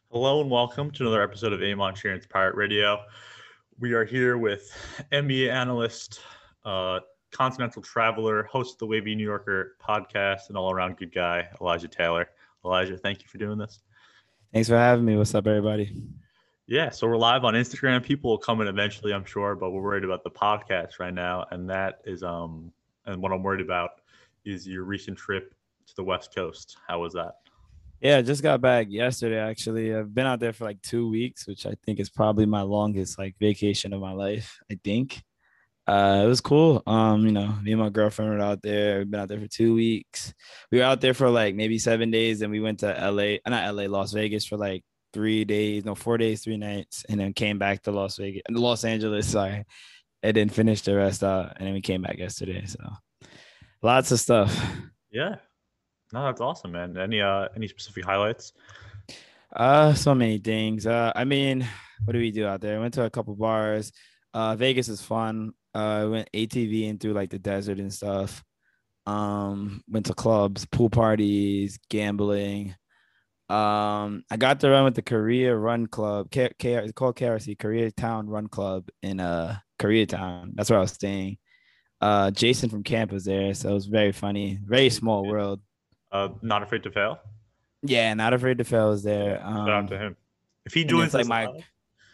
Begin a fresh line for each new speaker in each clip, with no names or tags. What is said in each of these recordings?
Hello and welcome to another episode of Amon Sharon's Pirate Radio. We are here with NBA analyst, continental traveler, host of the Wavy New Yorker podcast, and all-around good guy, Elijah Taylor. Elijah, thank you for doing this.
Thanks for having me. What's up, everybody?
Yeah, so we're live on Instagram. People will come in eventually, I'm sure, but we're worried about the podcast right now, and that is and what I'm worried about is your recent trip to the West Coast. How was that?
Yeah, I just got back yesterday, actually. I've been out there for like 2 weeks, which I think is probably my longest like vacation of my life, I think. It was cool. Me and my girlfriend were out there. We've been out there for 2 weeks. We were out there for like maybe 7 days, and we went to LA, not LA, Las Vegas for like 3 days, no, 4 days, 3 nights, and then came back to Los Angeles, sorry. And then finished the rest out, and then we came back yesterday. So lots of stuff.
Yeah, no, that's awesome, man. Any specific highlights?
So many things. What do we do out there? I went to a couple bars. Vegas is fun. I went ATV through like the desert and stuff. Went to clubs, pool parties, gambling. I got to run with the Korea Run Club. It's called KRC, Koreatown Run Club in Koreatown. That's where I was staying. Jason from camp was there, so it was very funny. Very small world.
Not afraid to fail.
Yeah, not afraid to fail was there.
Shout out to him. If he
And it's
joins
like
us
my
live,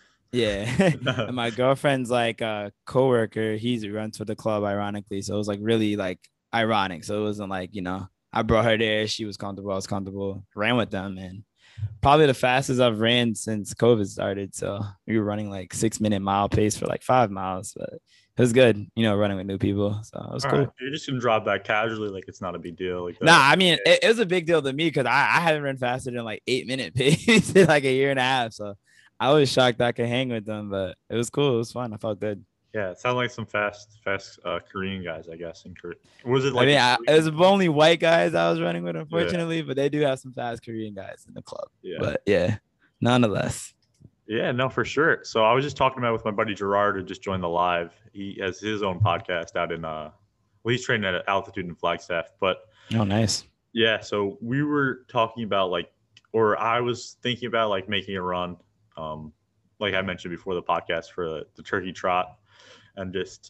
Yeah. And my girlfriend's like a coworker. He runs for the club, ironically. So it was like really like ironic. So it wasn't like, I brought her there. She was comfortable. I was comfortable. Ran with them and probably the fastest I've ran since COVID started. So we were running like 6 minute mile pace for like 5 miles. But it was good, running with new people. So it was
all right,
cool.
you're just gonna drop that casually, like it's not a big deal. Like
Nah,
that.
I mean, it was a big deal to me because I haven't run faster than like 8 minute pace in like a year and a half. So I was shocked I could hang with them, but it was cool. It was fun. I felt good.
Yeah, it sounds like some fast Korean guys, I guess. In Korea, was it
I
like
mean,
a
it was
Korean?
only white guys I was running with,
Yeah,
unfortunately, but they do have some fast Korean guys in the club.
yeah,
But yeah, nonetheless.
yeah. No, for sure. So I was just talking about with my buddy Gerard, who just joined the live. He has his own podcast out in well, he's training at altitude in Flagstaff, but
Oh, nice.
yeah. So we were talking about or I was thinking about like making a run, um, like I mentioned before the podcast for the Turkey Trot and just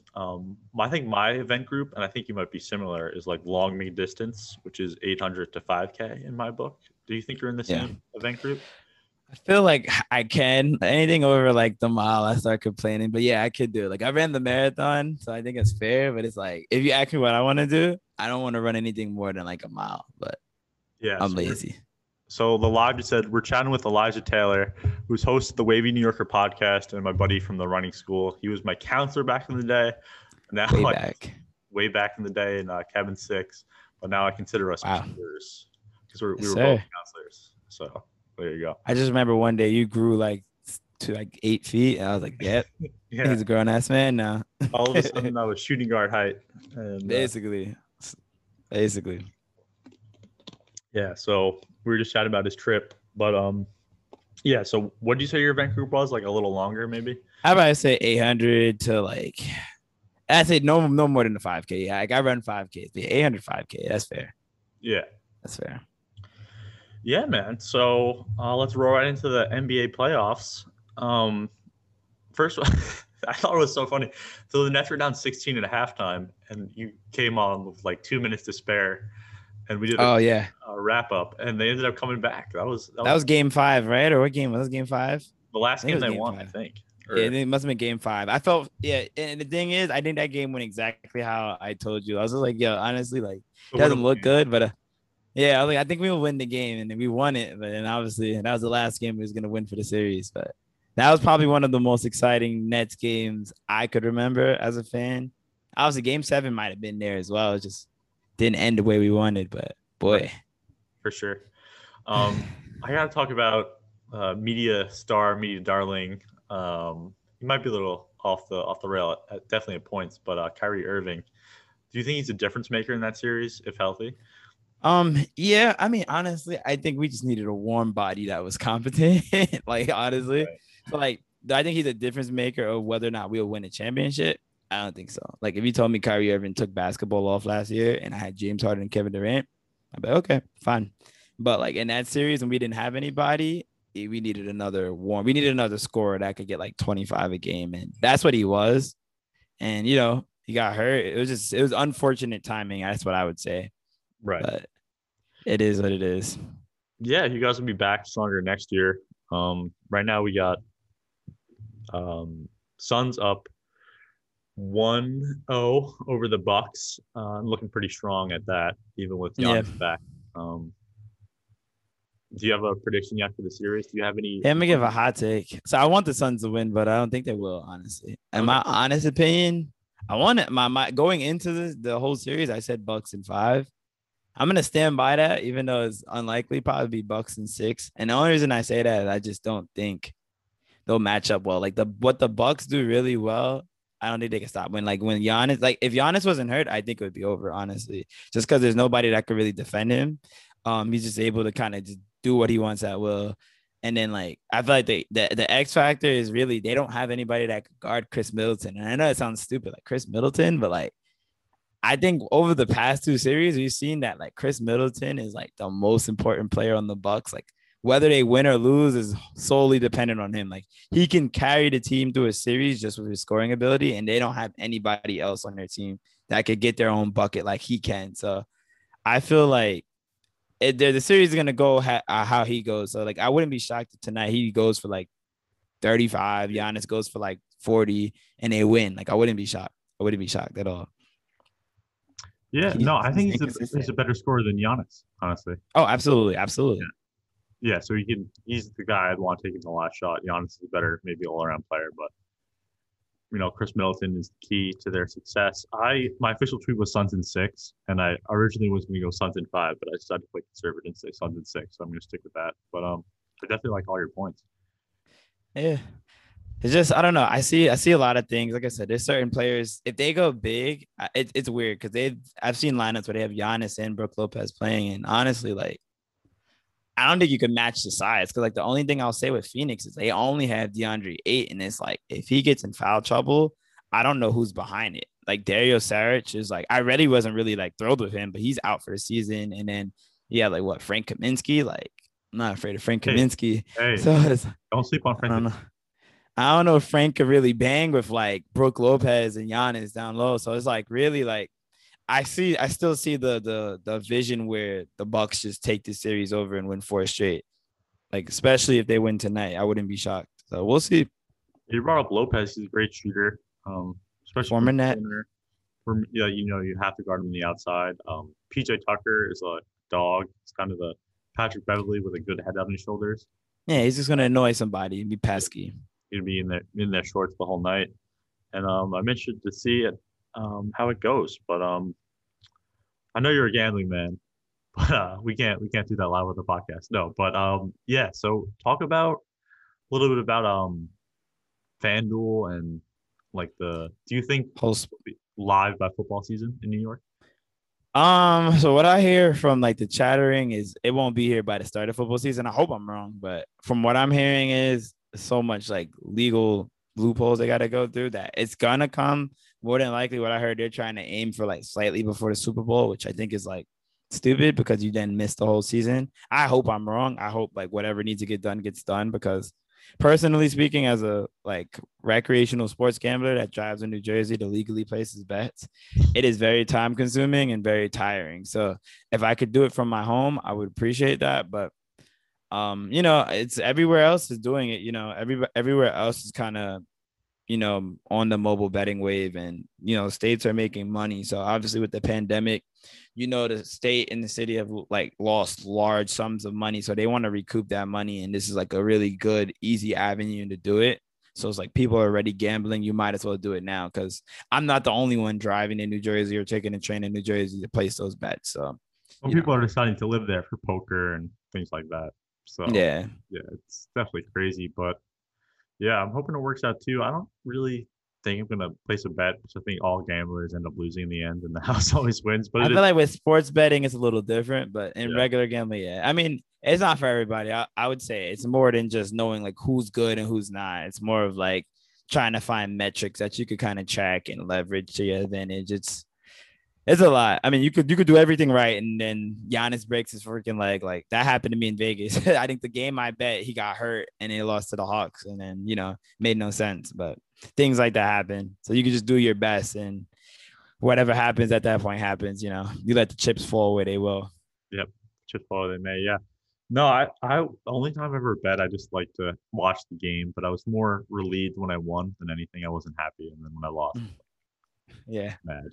I think my event group, and I think you might be similar, is like long mid distance, which is 800 to 5K in my book. Do you think you're in the
Yeah.
same event group?
I feel like I can anything over like the mile, I start complaining. But yeah, I could do it. Like I ran the marathon, so I think it's fair. But it's like if you ask me what I want to do, I don't want to run anything more than like a mile. But
Yeah.
I'm lazy.
So the live just said we're chatting with Elijah Taylor, who's host of the Wavy New Yorker podcast, and my buddy from the running school. He was my counselor back in the day. Now,
Way
like
back.
way back in the day in Cabin Six, but now I consider us
Wow.
peers because we
Yes,
were both
sir.
counselors. So there you go.
I just remember one day you grew like to like 8 feet, and I was like, "Yep,
Yeah.
he's a grown ass man now."
All of a sudden, I was shooting guard height, and
basically, basically.
yeah. So we were just chatting about his trip, but yeah. So what did you say your event group was? Like a little longer, maybe?
How about I say 800 to like, I say no more than the 5K. Yeah, like I run 5K, 800 5K. That's fair.
Yeah.
That's fair.
Yeah, man. So let's roll right into the NBA playoffs. First, I thought it was so funny. So the Nets were down 16 at halftime, and you came on with like 2 minutes to spare, and we did
Oh yeah,
a wrap up, and they ended up coming back.
that was game five, right? Or what game was game five?
the
I
last
think it
game
was
they
game
won, I
five.
think.
Yeah,
Or
it must have been game five. I felt yeah, and the thing is, I think that game went exactly how I told you. I was just like, yo, honestly, like
the
it doesn't
winnable
look
game.
good, but yeah, I was like, I think we will win the game, and then we won it. But then obviously, that was the last game we was gonna win for the series. But that was probably one of the most exciting Nets games I could remember as a fan. Obviously, Game Seven might have been there as well. It just didn't end the way we wanted. But
Right,
boy,
for sure. I got to talk about media star, media darling. He might be a little off the rail, definitely at points, but Kyrie Irving. Do you think he's a difference maker in that series if healthy?
yeah, I mean, honestly, I think we just needed a warm body that was competent. like, honestly.
Right.
So, like, do I think he's a difference maker of whether or not we'll win a championship? I don't think so. Like, if you told me Kyrie Irving took basketball off last year and I had James Harden and Kevin Durant, I'd be okay, fine. But like in that series when we didn't have anybody, we needed another warm. We needed another scorer that could get like 25 a game, and that's what he was. And he got hurt. It was unfortunate timing. That's what I would say.
Right.
But it is what it is.
Yeah, you guys will be back stronger next year. Right now we got Suns up 1-0 over the Bucks. Looking pretty strong at that, even with
Yeah.
Giannis back. Do you have a prediction yet for the series? Do you have any?
Yeah, I'm gonna give a hot take. So I want the Suns to win, but I don't think they will, honestly. In my honest opinion, I want it. My going into the whole series, I said Bucks in 5. I'm gonna stand by that, even though it's unlikely. Probably be Bucks in 6. And the only reason I say that is I just don't think they'll match up well. Like what the Bucks do really well, I don't think they can stop. When Giannis, like if Giannis wasn't hurt, I think it would be over, honestly. Just because there's nobody that could really defend him. He's just able to kind of just do what he wants at will. And then like I feel like the X factor is really they don't have anybody that could guard Chris Middleton. And I know it sounds stupid, like Chris Middleton, but like I think over the past 2 series, we've seen that like Chris Middleton is like the most important player on the Bucks. Like whether they win or lose is solely dependent on him. Like he can carry the team through a series just with his scoring ability, and they don't have anybody else on their team that could get their own bucket like he can. So I feel like the series is gonna go how he goes. So like I wouldn't be shocked if tonight he goes for like 35, Giannis goes for like 40, and they win. Like I wouldn't be shocked. I wouldn't be shocked at all.
Yeah, no, I think he's a better scorer than Giannis, honestly.
Oh, absolutely, absolutely.
Yeah, so he's the guy I'd want taking the last shot. Giannis is a better, maybe all-around player, but Chris Middleton is the key to their success. My official tweet was Suns in 6, and I originally was going to go Suns in 5, but I decided to play conservative and say Suns in 6, so I'm going to stick with that. But I definitely like all your points.
Yeah, it's just I don't know. I see a lot of things. Like I said, there's certain players if they go big, it's weird because I've seen lineups where they have Giannis and Brook Lopez playing, and honestly, like I don't think you can match the size because like the only thing I'll say with Phoenix is they only have DeAndre 8, and it's like if he gets in foul trouble, I don't know who's behind it. Like Dario Saric is like I really wasn't really like thrilled with him, but he's out for the season, and then like what Frank Kaminsky, like I'm not afraid of Frank Kaminsky.
Hey,
so
don't sleep on Frank.
I don't know if Frank could really bang with like Brook Lopez and Giannis down low. So it's like really like I still see the vision where the Bucks just take the series over and win 4 straight. Like especially if they win tonight, I wouldn't be shocked. So we'll see.
You brought up Lopez; he's a great shooter, especially
former net.
You have to guard him on the outside. PJ Tucker is a dog. It's kind of the Patrick Beverley with a good head on his shoulders.
Yeah, he's just gonna annoy somebody and be pesky.
He'd be in their shorts the whole night, and I'm interested to see it how it goes. But I know you're a gambling man, but we can't do that live with the podcast. No, but yeah. So talk about a little bit about FanDuel and like do you think live by football season in New York?
So what I hear from like the chattering is it won't be here by the start of football season. I hope I'm wrong, but from what I'm hearing is so much like legal loopholes they got to go through that it's gonna come. More than likely, what I heard, they're trying to aim for like slightly before the Super Bowl, which I think is like stupid because you then miss the whole season. I hope I'm wrong. I hope like whatever needs to get done gets done because personally speaking, as a like recreational sports gambler that drives in New Jersey to legally place his bets, it is very time consuming and very tiring. So if I could do it from my home, I would appreciate that. But it's everywhere else is doing it. Everywhere else is kind of on the mobile betting wave, and states are making money. So obviously with the pandemic, the state and the city have like lost large sums of money, so they want to recoup that money, and this is like a really good easy avenue to do it. So it's like people are already gambling, you might as well do it now because I'm not the only one driving in New Jersey or taking a train in New Jersey to place those bets. So
people are deciding to live there for poker and things like that. So
yeah,
it's definitely crazy, but yeah, I'm hoping it works out too. I don't really think I'm gonna place a bet, which I think all gamblers end up losing in the end, and the house always wins. But
I feel like with sports betting, it's a little different, but in regular gambling, I mean, it's not for everybody. I would say it's more than just knowing like who's good and who's not. It's more of like trying to find metrics that you could kind of track and leverage to your advantage. It's a lot. I mean, you could do everything right, and then Giannis breaks his freaking leg. Like that happened to me in Vegas. I think the game I bet he got hurt and they lost to the Hawks, and then made no sense. But things like that happen. So you can just do your best, and whatever happens at that point happens. You let the chips fall where they will.
Yep, just follow they may. Yeah. No, I the only time I've ever bet, I just like to watch the game, but I was more relieved when I won than anything. I wasn't happy, and then when I lost,
Yeah.
mad.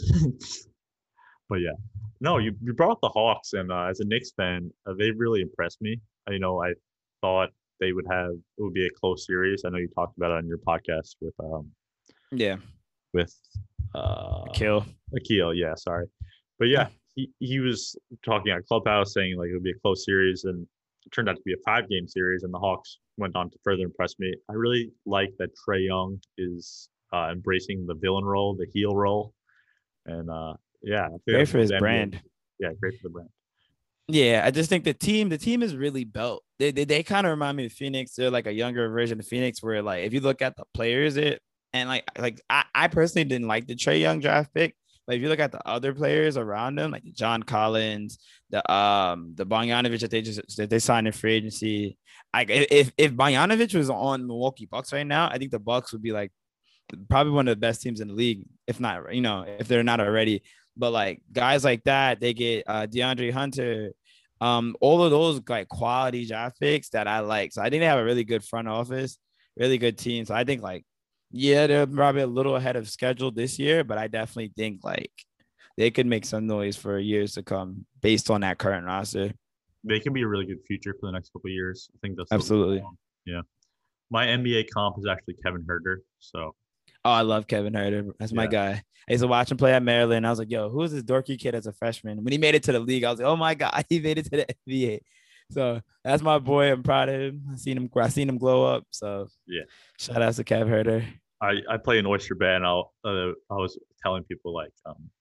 But yeah, no, you brought up the Hawks, and as a Knicks fan, they really impressed me. I thought they would have it would be a close series. I know you talked about it on your podcast
Yeah.
with uh
Kill.
Akil. Yeah, sorry, but
Yeah.
yeah, he was talking at Clubhouse saying like it would be a close series, and it turned out to be a 5 game series, and the Hawks went on to further impress me. I really like that Trae Young is embracing the villain role, the heel role, and yeah, I think
Great
that's
for
what
his
the NBA.
brand.
Yeah, great for the brand.
Yeah, I just think the team is really built. They kind of remind me of Phoenix. They're like a younger version of Phoenix, where like if you look at the players, and like I personally didn't like the Trae Young draft pick, but if you look at the other players around them, like the John Collins, the Bogdanovich that they signed in free agency, like if Bogdanovich was on Milwaukee Bucks right now, I think the Bucks would be like probably one of the best teams in the league, if not, if they're not already. But like guys like that, they get DeAndre Hunter, all of those like quality draft picks that I like. So I think they have a really good front office, really good team. So I think like, yeah, they're probably a little ahead of schedule this year, but I definitely think like they could make some noise for years to come based on that current roster.
They can be a really good future for the next couple of years. I think they'll still go
Absolutely.
long. Yeah. My NBA comp is actually Kevin Herter. So
Oh, I love Kevin Herter. That's my
yeah,
guy. I used to watch him play at Maryland. I was like, yo, who's this dorky kid as a freshman? When he made it to the league, I was like, oh my God, he made it to the NBA. So that's my boy. I'm proud of him. I seen him glow up. So
yeah.
shout out to Kev Herter.
I play an Oyster Bay, and I was telling people like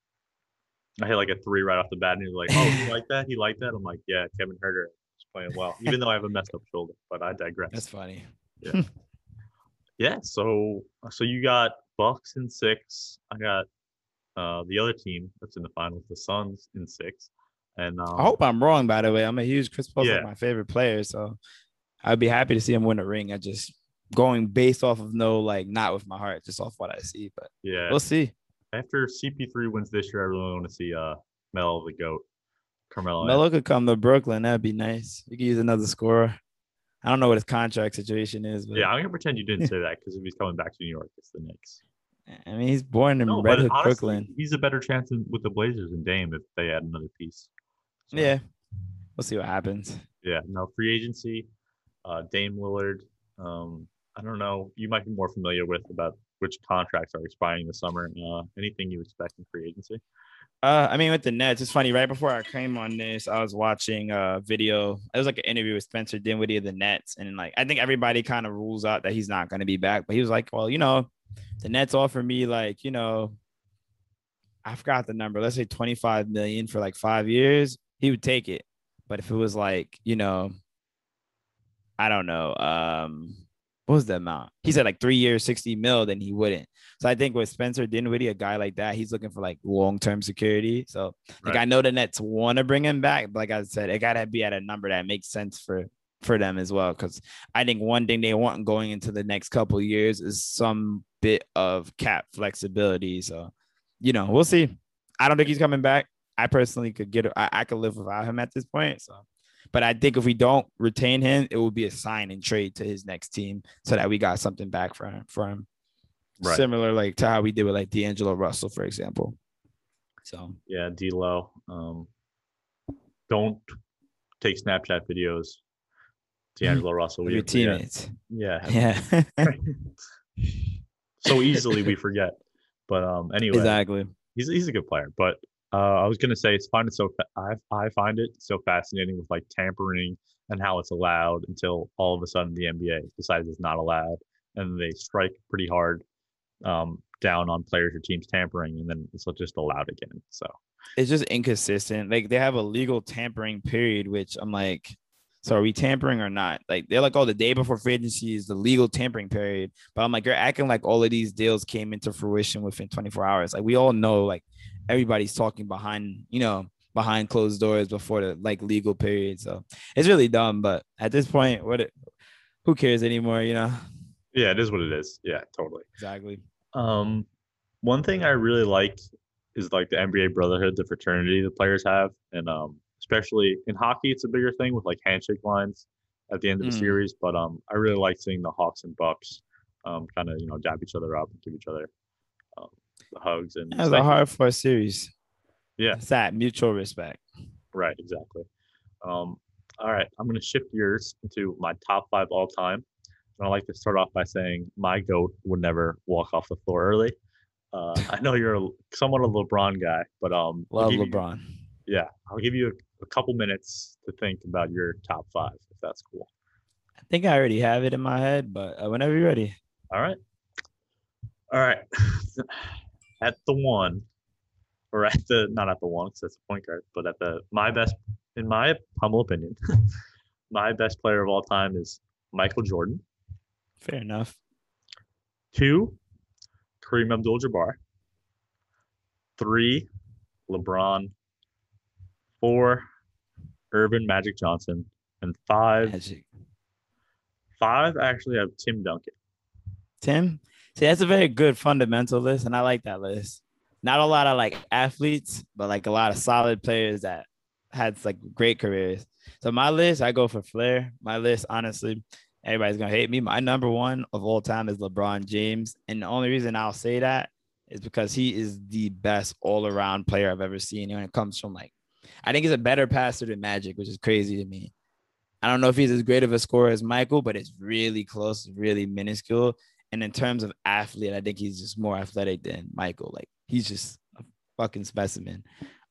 I hit like a 3 right off the bat, and he's like, "Oh, he like that? He like that?" I'm like, "Yeah, Kevin Herter is playing well, even though I have a messed up shoulder." But I digress.
That's funny.
Yeah, yeah. So you got Bucks in 6. I got the other team that's in the finals, the Suns in 6, and
I hope I'm wrong, by the way. I'm a huge Chris Paul's like
yeah,
my favorite player. So I'd be happy to see him win a ring. I just going based off of no, like not with my heart, just off what I see. But
yeah.
we'll see.
After CP3 wins this year, I really want to see Mel the Goat, Carmelo Anthony.
Melo could come to Brooklyn. That'd be nice. You could use another scorer. I don't know what his contract situation is, but
Yeah, I'm gonna pretend you didn't say that because if he's coming back to New York, it's the Knicks.
I mean, he's born in
No,
Red
but
Hook,
honestly,
Brooklyn.
he's a better chance with the Blazers than Dame if they add another piece. So
Yeah, we'll see what happens.
yeah, no free agency, Dame Lillard. I don't know. You might be more familiar with about which contracts are expiring this summer. Anything you expect in free agency?
I mean, with the Nets, it's funny. Right before I came on this, I was watching a video. It was like an interview with Spencer Dinwiddie of the Nets, and like I think everybody kind of rules out that he's not going to be back. But he was like, "Well, the Nets offer me like, I forgot the number. Let's say 25 million for like 5 years. He would take it. But if it was like, I don't know. What was the amount? He said like 3 years, 60 mil, then he wouldn't. So I think with Spencer Dinwiddie, a guy like that, he's looking for like long-term security. So like
Right.
I know the Nets want to bring him back, but like I said, it gotta be at a number that makes sense for them as well. Cause I think one thing they want going into the next couple of years is some bit of cap flexibility. So, we'll see. I don't think he's coming back. I personally could I could live without him at this point. So but I think if we don't retain him, it will be a sign and trade to his next team so that we got something back for him.
Right.
Similar like to how we did with like D'Angelo Russell, for example. So
Yeah, D'Lo. Don't take Snapchat videos. D'Angelo Russell.
of your teammates.
Yeah.
Yeah.
So easily we forget. But anyway,
Exactly.
he's a good player. But I was gonna say I find it so fascinating with like tampering and how it's allowed until all of a sudden the NBA decides it's not allowed, and they strike pretty hard down on players or teams tampering, and then it's just allowed again. So
It's just inconsistent. Like they have a legal tampering period, which I'm like, so are we tampering or not? Like they're like, oh, the day before free agency is the legal tampering period. But I'm like, you're acting like all of these deals came into fruition within 24 hours. Like we all know, like everybody's talking behind closed doors before the like legal period. So it's really dumb. But at this point, who cares anymore?
Yeah, it is what it is. Yeah, totally.
Exactly.
Um, one thing I really like is like the NBA brotherhood, the fraternity the players have, and especially in hockey, it's a bigger thing with like handshake lines at the end of the
Mm.
series. But I really like seeing the Hawks and Bucks kind of dab each other up and give each other um, the hugs and
That was
it's
a
nice.
hard fought series.
Yeah,
It's that mutual respect.
right, exactly. Um, all right, I'm gonna shift gears into my top five all time. And I like to start off by saying my goat would never walk off the floor early. I know you're somewhat a LeBron guy, but I'll
Love
give you
LeBron.
yeah, I'll give you a couple minutes to think about your top five, if that's cool.
I think I already have it in my head, but whenever you're ready.
All right, all right. At the one, or at the not at the one, because that's a point guard, but at the my best, in my humble opinion, my best player of all time is Michael Jordan.
Fair enough.
Two, Kareem Abdul-Jabbar. Three, LeBron. Four, Irvin Magic Johnson, and five.
Magic.
Five actually have Tim Duncan.
Tim. See, that's a very good fundamental list, and I like that list. Not a lot of like athletes, but like a lot of solid players that had like great careers. So my list, I go for Flair. My list, honestly, everybody's gonna hate me. My number one of all time is LeBron James, and the only reason I'll say that is because he is the best all-around player I've ever seen. When it comes from like, I think he's a better passer than Magic, which is crazy to me. I don't know if he's as great of a scorer as Michael, but it's really close, really minuscule. And in terms of athlete, I think he's just more athletic than Michael. Like he's just a fucking specimen.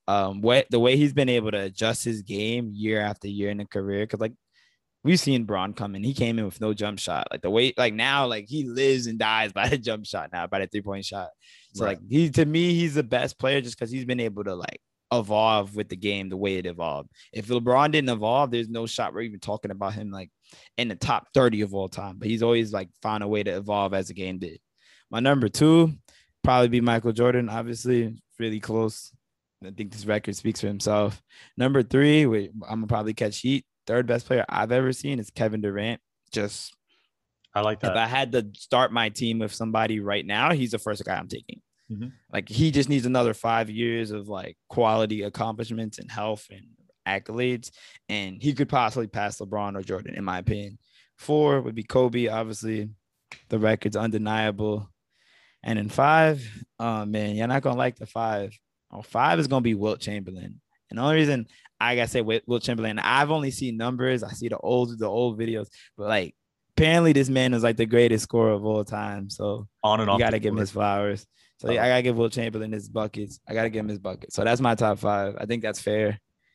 The way he's been able to adjust his game year after year in a career, because like we've seen Braun come in, he came in with no jump shot. Like the way, like now, like he lives and dies by the jump shot now, by the 3-point shot. So
Right.
like to me, he's the best player just because he's been able to like evolve with the game the way it evolved. If LeBron didn't evolve, there's no shot we're even talking about him like in the top 30 of all time. But he's always like found a way to evolve as the game did. My number two, probably be Michael Jordan, obviously, really close. I think this record speaks for himself. Number three, I'm gonna probably catch heat. Third best player I've ever seen is Kevin Durant. Just
I like
if
that.
I had to start my team with somebody right now, he's the first guy I'm taking.
Mm-hmm.
Like he just needs another 5 years of like quality accomplishments and health and accolades, and he could possibly pass LeBron or Jordan, in my opinion. 4 would be Kobe, obviously. The record's undeniable. And in 5, oh man, you're not gonna like the 5. 5 is gonna be Wilt Chamberlain. And the only reason I gotta say Wilt Chamberlain, I've only seen numbers. I see the old videos, but like apparently this man is like the greatest scorer of all time. So
On and
you
off
gotta
the
give him
court.
his flowers. So I gotta give Wilt Chamberlain his buckets. I gotta give him his buckets. So that's my top 5. I think that's fair.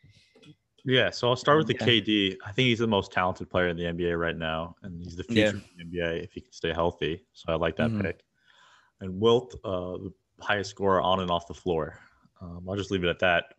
Yeah, so I'll start with the
Yeah.
KD. I think he's the most talented player in the NBA right now, and he's the future of the NBA if he can stay healthy. So I like that pick. And Wilt, the highest scorer on and off the floor. I'll just leave it at that.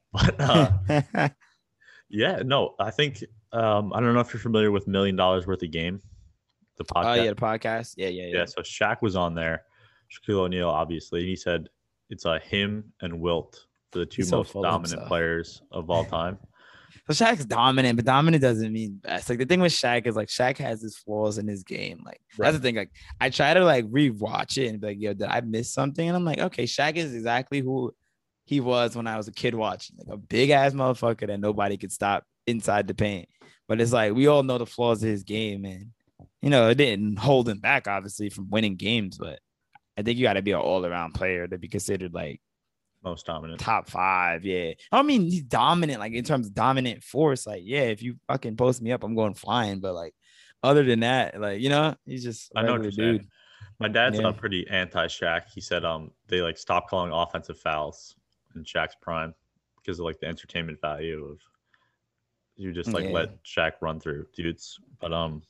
But yeah, no, I think I don't know if you're familiar with $1 Million Worth of Game, the podcast.
Oh yeah, the podcast. Yeah.
Yeah, so Shaq was on there, Shaquille O'Neal, obviously. And he said it's him and Wilt for the two
He's so
most
full of
dominant
himself.
players of all time.
So Shaq's dominant, but dominant doesn't mean best. Like the thing with Shaq is like Shaq has his flaws in his game. Like
Right.
that's the thing. Like I try to like rewatch it and be like, yo, did I miss something? And I'm like, okay, Shaq is exactly who he was when I was a kid watching, like a big ass motherfucker that nobody could stop inside the paint. But it's like we all know the flaws of his game, and it didn't hold him back, obviously, from winning games. But I think you got to be an all-around player to be considered like
Most dominant.
top 5. Yeah. I mean, he's dominant, like in terms of dominant force. Like, yeah, if you fucking post me up, I'm going flying. But like, other than that, like, he's just a
I know what
regular
you're
dude.
saying. My dad's
Yeah.
pretty anti-Shaq. He said they like stopped calling offensive fouls in Shaq's prime because of like the entertainment value of you just like
Yeah.
let Shaq run through dudes. But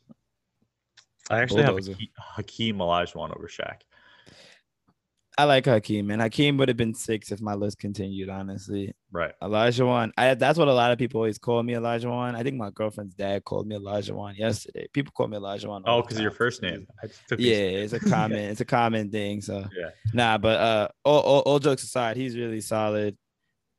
I actually
Bulldozer.
have Hakeem Olajuwon over Shaq.
I like Hakeem, and Hakeem would have been 6 if my list continued, honestly.
Right.
Olajuwon, that's what a lot of people always call me, Olajuwon. I think my girlfriend's dad called me Olajuwon yesterday. People call me Olajuwon.
Oh, because of your first name.
Yeah, it's a common thing. So
Yeah.
nah, but all jokes aside, he's really solid.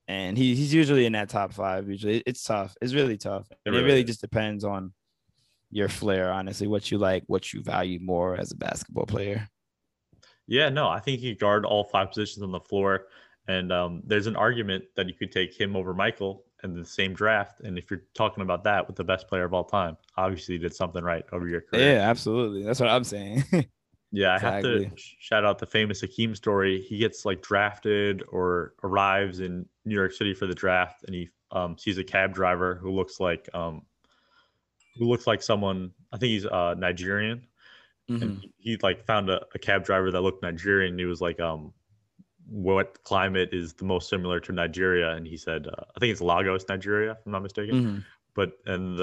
and he's usually in that top five. Usually, it's tough. It's really tough,
It
and it
really
really
is.
just depends on your flair, honestly, what you like, what you value more as a basketball player.
Yeah, no, I think he could guard all five positions on the floor. And there's an argument that you could take him over Michael in the same draft. And if you're talking about that with the best player of all time, obviously you did something right over your career.
Yeah, absolutely. That's what I'm saying.
Yeah, I have to
Exactly.
shout out the famous Hakeem story. He gets like drafted or arrives in New York City for the draft, and he sees a cab driver who looks like someone. I think he's Nigerian, and
Hmm.
he like found a cab driver that looked Nigerian. And he was like, what climate is the most similar to Nigeria? And he said, I think it's Lagos, Nigeria, if I'm not mistaken.
Hmm.
But and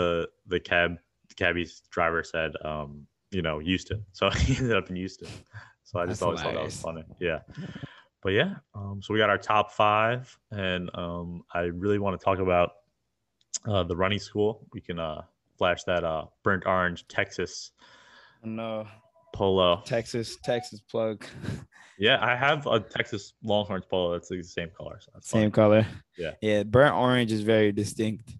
the cabbie's driver said, Houston. So he ended up in Houston. So I just
That's
always thought that was
hilarious.
funny. Yeah. But yeah, so we got our top five, and I really want to talk about the running school. We can flash that burnt orange Texas
No,
polo.
Texas plug.
Yeah, I have a Texas Longhorns polo that's the same color, so that's funny.
Same color.
Yeah.
Yeah, burnt orange is very distinct.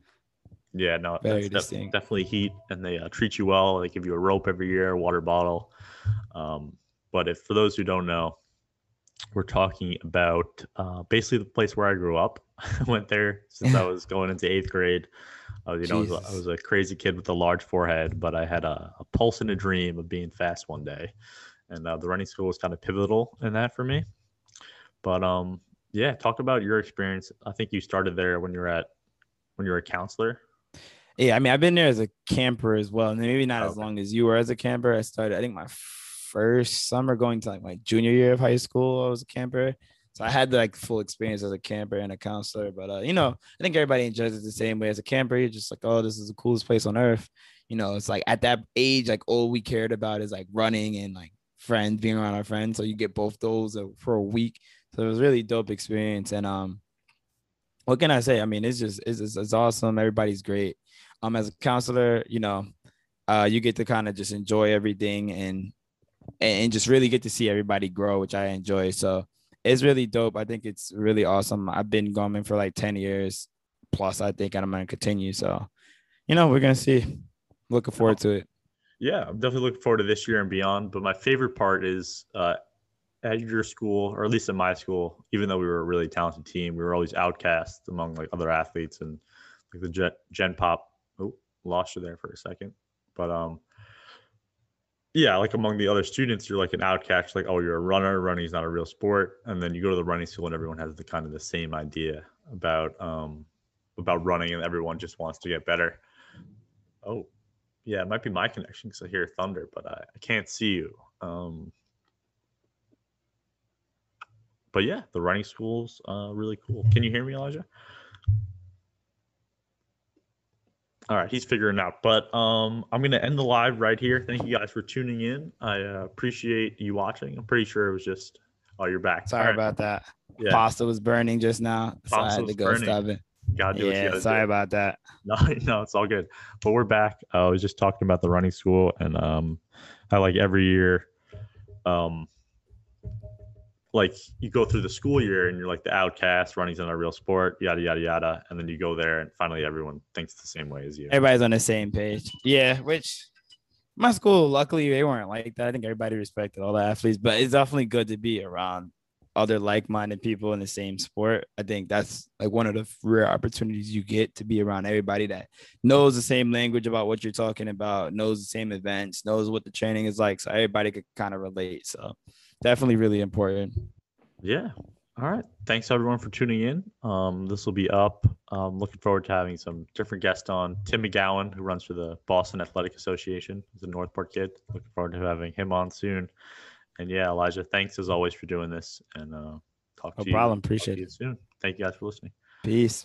Yeah, no,
Very distinct.
definitely heat, and they treat you well. They give you a rope every year, a water bottle. Um, but if for those who don't know, we're talking about basically the place where I grew up. I went there since I was going into eighth grade. I
Jesus.
was a crazy kid with a large forehead, but I had a pulse and a dream of being fast one day, and the running school was kind of pivotal in that for me. But yeah, talk about your experience. I think you started there when you were a counselor.
Yeah, I mean, I've been there as a camper as well, and maybe not
Oh,
as
okay.
long as you were as a camper. I started, I think, my first summer going to like my junior year of high school. I was a camper, so I had like full experience as a camper and a counselor. But I think everybody enjoys it the same way. As a camper, you're just like, oh, this is the coolest place on earth. It's like at that age, like all we cared about is like running and like friends, being around our friends. So you get both those for a week. So it was really dope experience, and what can I say? I mean, it's awesome. Everybody's great. As a counselor, you get to kind of just enjoy everything and just really get to see everybody grow, which I enjoy. So it's really dope. I think it's really awesome. I've been going for like 10 years plus, I think, and I'm gonna continue. So, we're gonna see. Looking forward
No,
to it.
yeah, I'm definitely looking forward to this year and beyond. But my favorite part is at your school, or at least at my school, even though we were a really talented team, we were always outcast among like other athletes and like the Gen Pop. Oh, lost you there for a second. But yeah, like among the other students, you're like an outcast. Like, oh, you're a runner. Running is not a real sport. And then you go to the running school, and everyone has the kind of the same idea about running, and everyone just wants to get better. Oh, yeah, it might be my connection because I hear thunder, but I can't see you. But yeah, the running school's really cool. Can you hear me, Elijah? All right, he's figuring it out. But I'm gonna end the live right here. Thank you guys for tuning in. I appreciate you watching. I'm pretty sure it was just, oh, you're back. All
Sorry
right,
about that.
yeah,
Pasta was burning just now, so I had to
Ponzo's
go
burning.
stop it.
Gotta do what you
Yeah,
gotta do.
sorry about that.
No, no, it's all good. But we're back. I was just talking about the running school, and I like every year, um, like you go through the school year and you're like the outcast, running's not a real sport, yada yada yada, and then you go there and finally everyone thinks the same way as you.
Everybody's on the same page. Yeah, which my school, luckily, they weren't like that. I think everybody respected all the athletes, but it's definitely good to be around other like-minded people in the same sport. I think that's like one of the rare opportunities you get to be around everybody that knows the same language about what you're talking about, knows the same events, knows what the training is like, so everybody could kind of relate. So definitely really important.
Yeah. All right. Thanks everyone for tuning in. This will be up. Looking forward to having some different guests on. Tim McGowan, who runs for the Boston Athletic Association, is a Northport kid. Looking forward to having him on soon. And yeah, Elijah, thanks as always for doing this. And
No problem.
talk to
Appreciate
you
it.
soon. Thank you guys for listening.
Peace.